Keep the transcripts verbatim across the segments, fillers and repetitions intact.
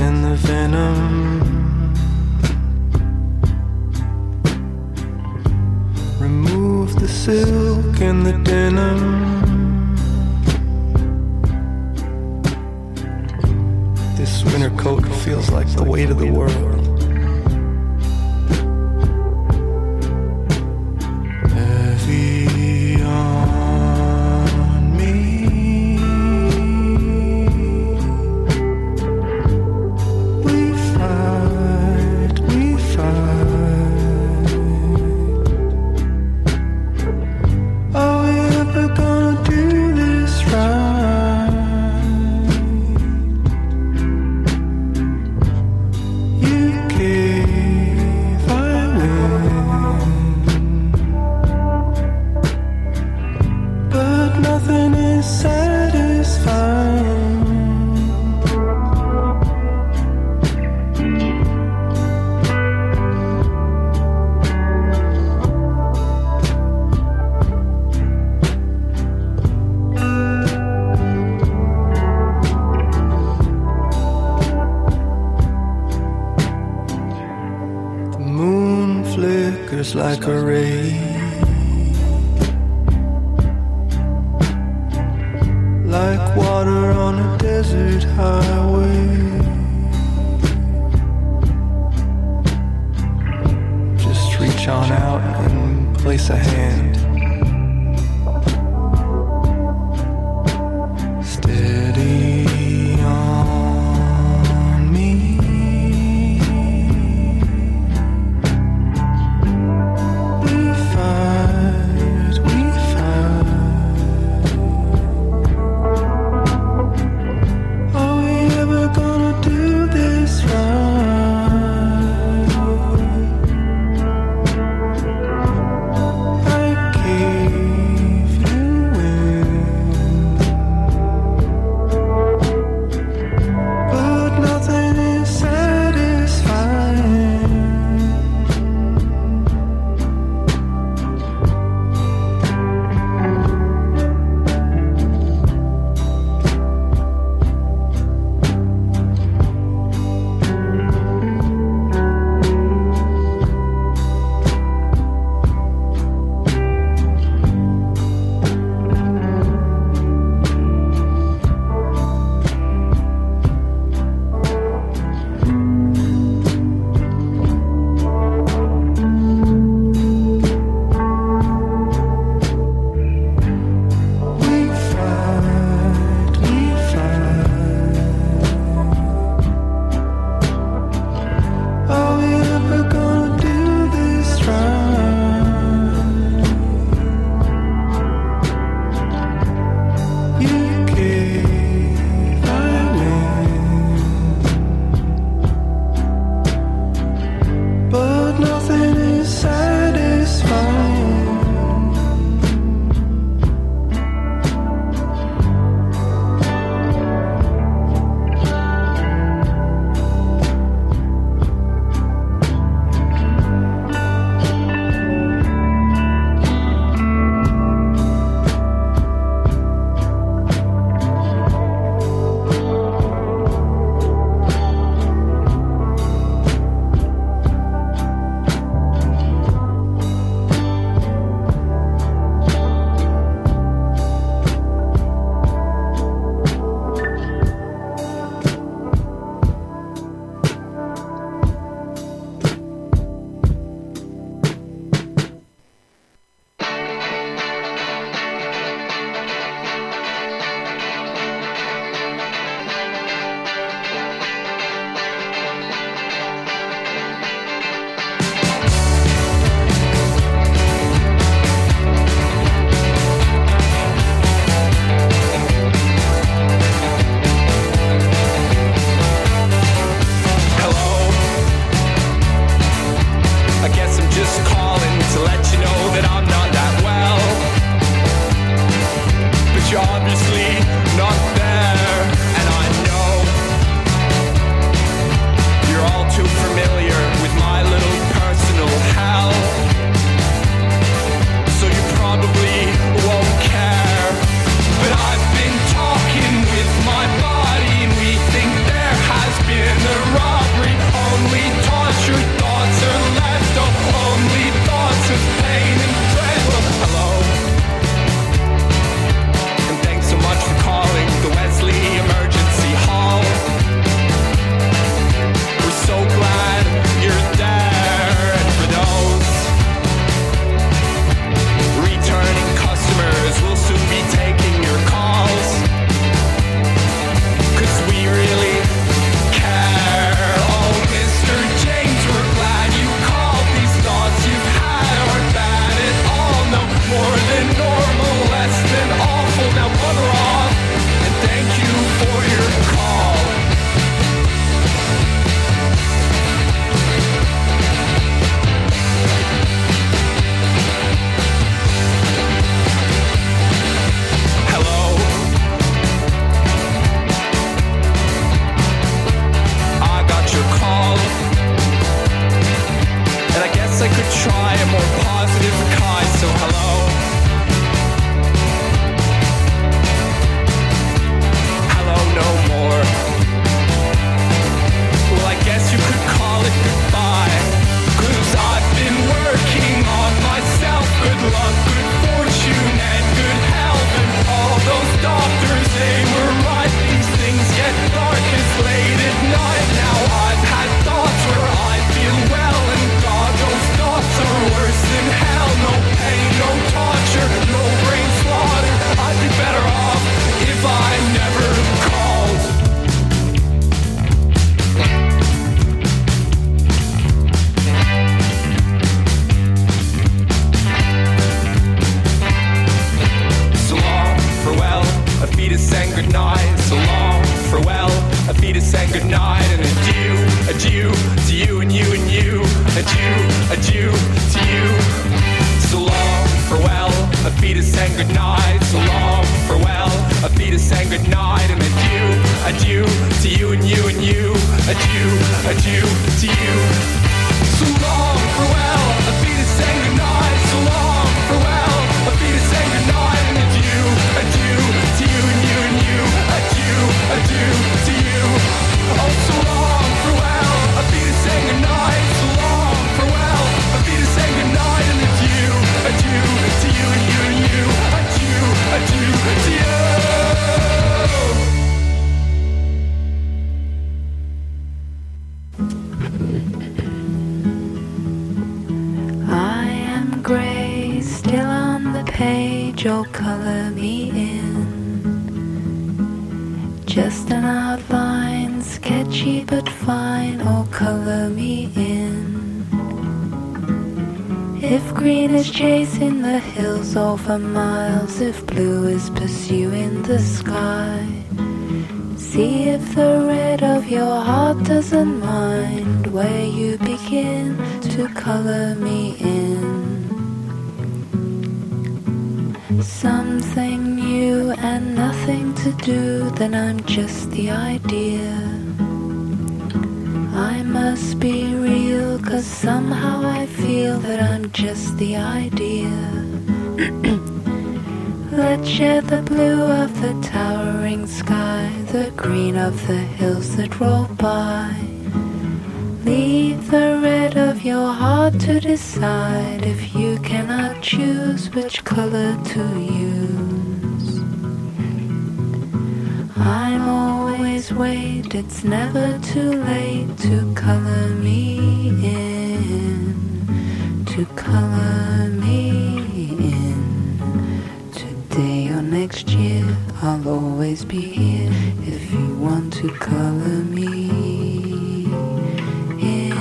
in the venom. Remove the silk and the denim. This winter coat feels like the weight of the world. Heavy on me. We fight, we fight. Are we ever gonna do this right? You gave, I win, but nothing is satisfying. The moon flickers like a ray, like water on a desert highway. Just reach on out and place a hand. Steady on me. We fight, we fight. Are we ever gonna do this right? I saying goodnight and adieu, adieu to you and you and you, adieu, adieu to you. So long, farewell, a feet is saying goodnight. So long, farewell, a feet is saying goodnight and adieu, adieu to you and you and you, adieu, adieu to you. So long, farewell, a feet is saying goodnight. So long, farewell, a feet is saying goodnight and adieu, adieu to you and you and you, adieu, adieu to you. Oh, so long, farewell, a feet is saying goodnight. So long, farewell, a feet is saying goodnight and adieu, adieu to you and you and you, adieu, adieu to you. I am grey, still on the page, or colour me in. Just an outline, sketchy but fine, or colour me in. If green is chasing the hills over miles, if blue is pursuing the sky, see if the red of your heart doesn't mind where you begin to colour me in. Something new and nothing to do, then I'm just the idea. I must be real, 'cause somehow I feel that I'm just the idea. Let's share the blue of the towering sky, the green of the hills that roll by. Leave the red of your heart to decide if you cannot choose which color to use. I'm always wait, it's never too late to color me in, to color me in. Today or next year, I'll always be here if you want to color me in.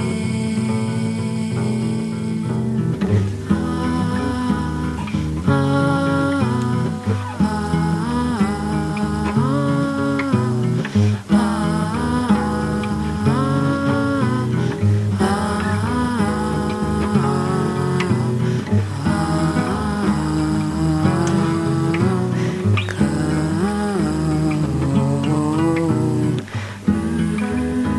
Ah, ah, ah, ah, ah, ah.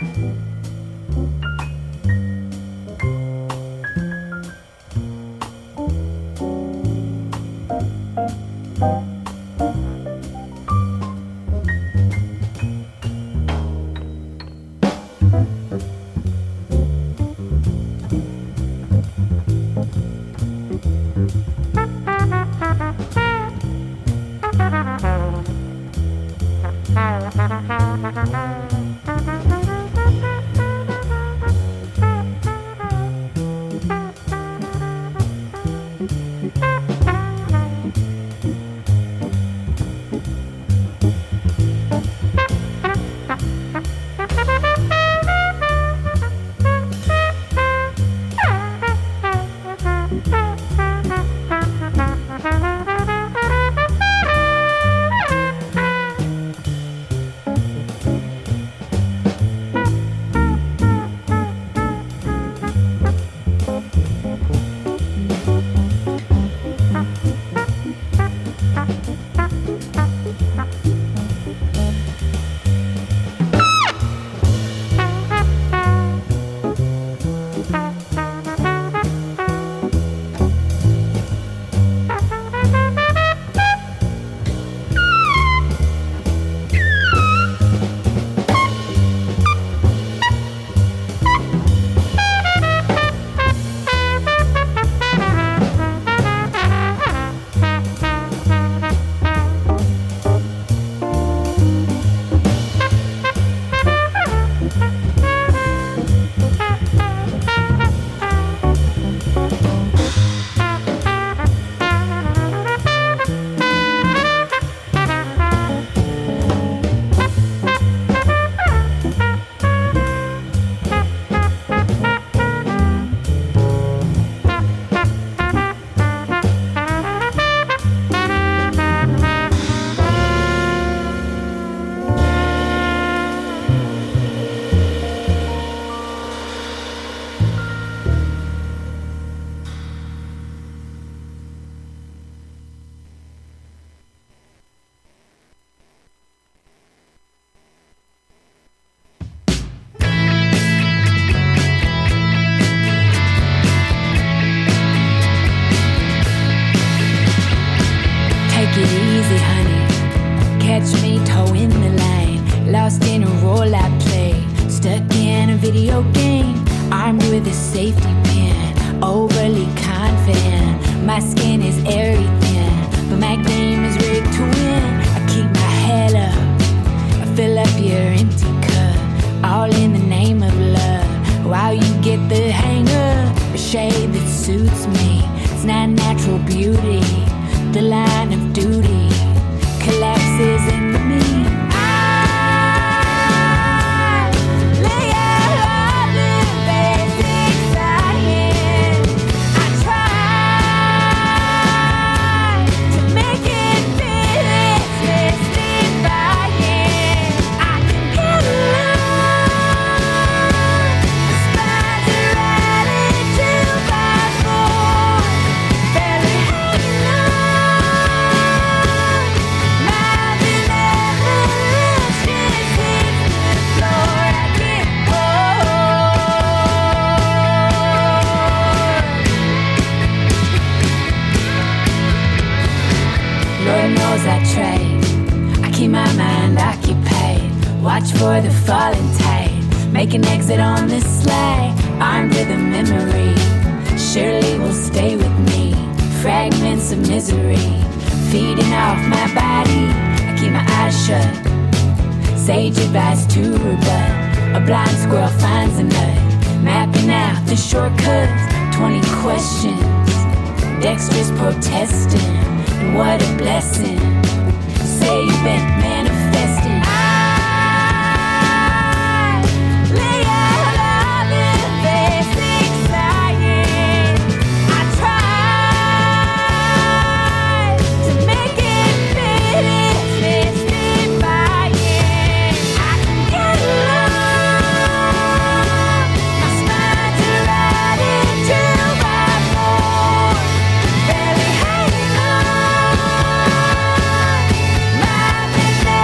Barely hanging on. My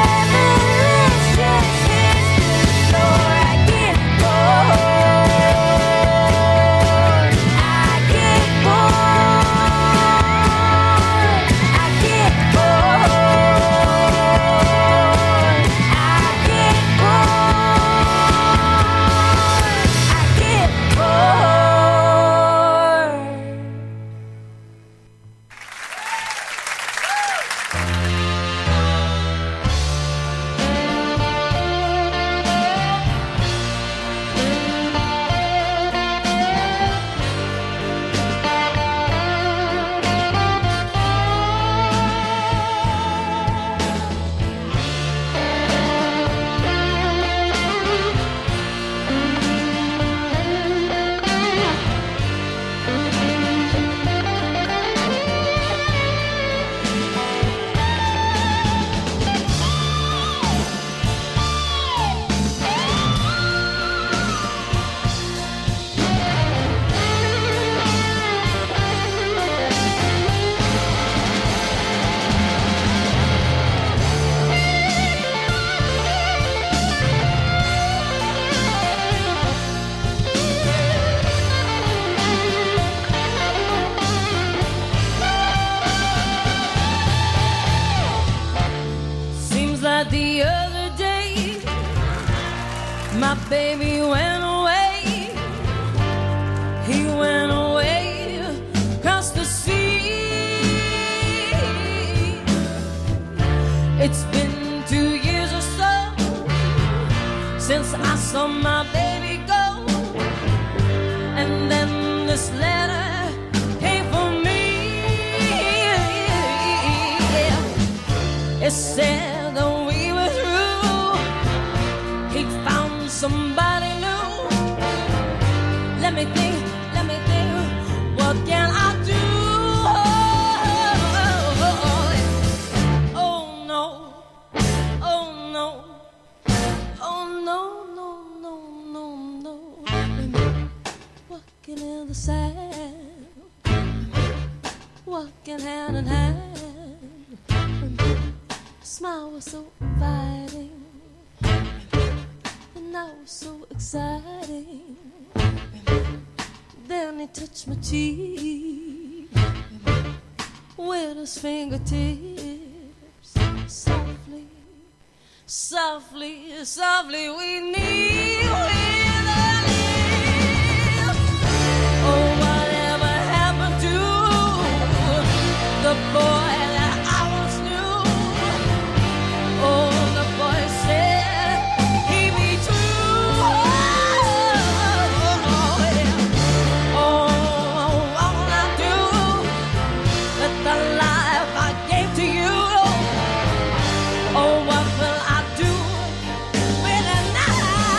My baby went away. He went away across the sea. It's been two years or so since I saw my baby go. And then this letter came for me. It said that we were through. He'd found somebody new. Let me think, let me think, what can I do? Oh no, oh no, oh no, no, no, no, no. Walking in the sand, walking hand in hand. Smile was so inviting, and I was so exciting. Then he touched my cheek with his fingertips. Softly, softly, softly we knew with our lips. Oh, whatever happened to the boy that I once knew? Oh, the boy said he'd be true. Oh, yeah. Oh, what will I do with the life I gave to you? Oh, what will I do with it now?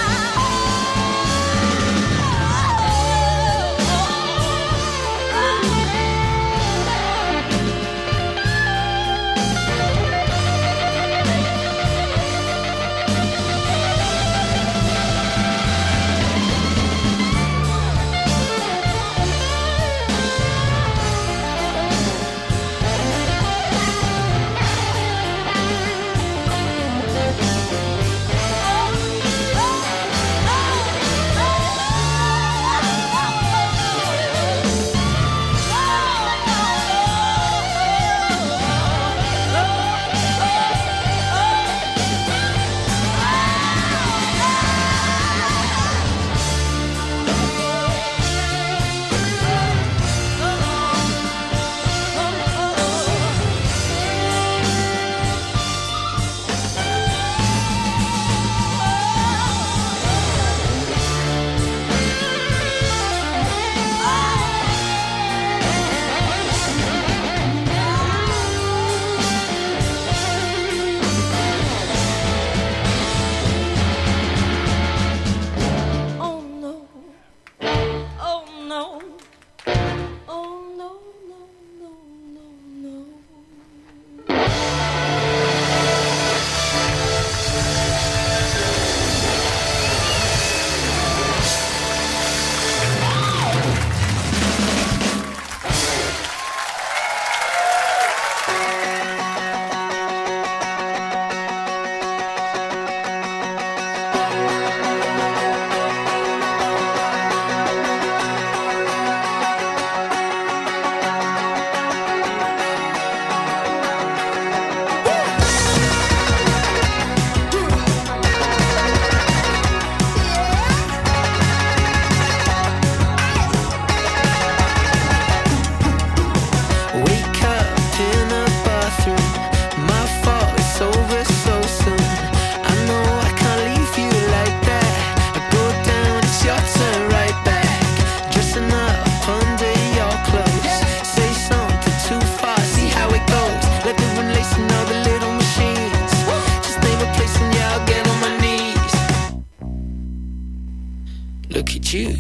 you.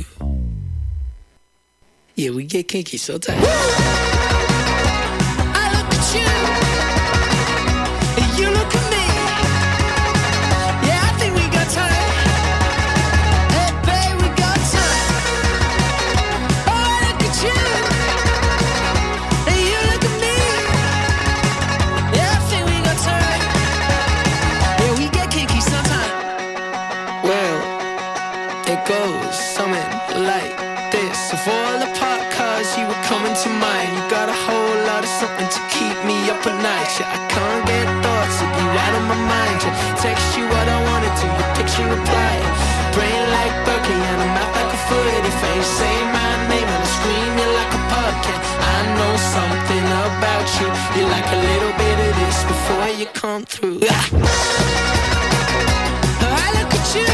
Yeah, we get kinky so tight. I look at you, and you look at me. Yeah, I think we got time. Hey, babe, we got time. Oh, I look at you, and you look at me. Yeah, I think we got time. Yeah, we get kinky sometime. Well, it goes something like this. Of all the parked cars, you were coming to mind. You got a whole lot of something to keep me up at night. Yeah, I can't get thoughts of you out of my mind. Yeah, text you what I wanted to, your picture reply. Brain like Berkeley and a mouth like a forty face. Say my name and I scream you like a pumpkin. I know something about you. You like a little bit of this before you come through. Ah. I look at you.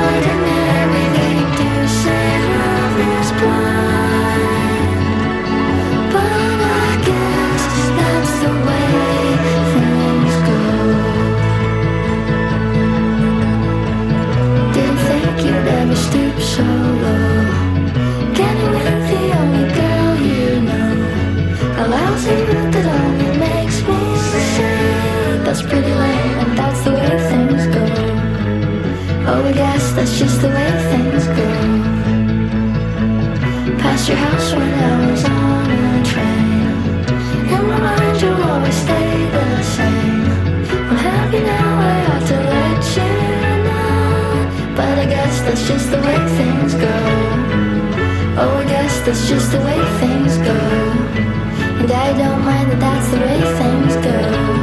Ordinary, they do say love is blind. your house when I was on a train. In my mind you'll always stay the same. I'm happy now, I have to let you know. But I guess that's just the way things go. Oh, I guess that's just the way things go. And I don't mind that that's the way things go.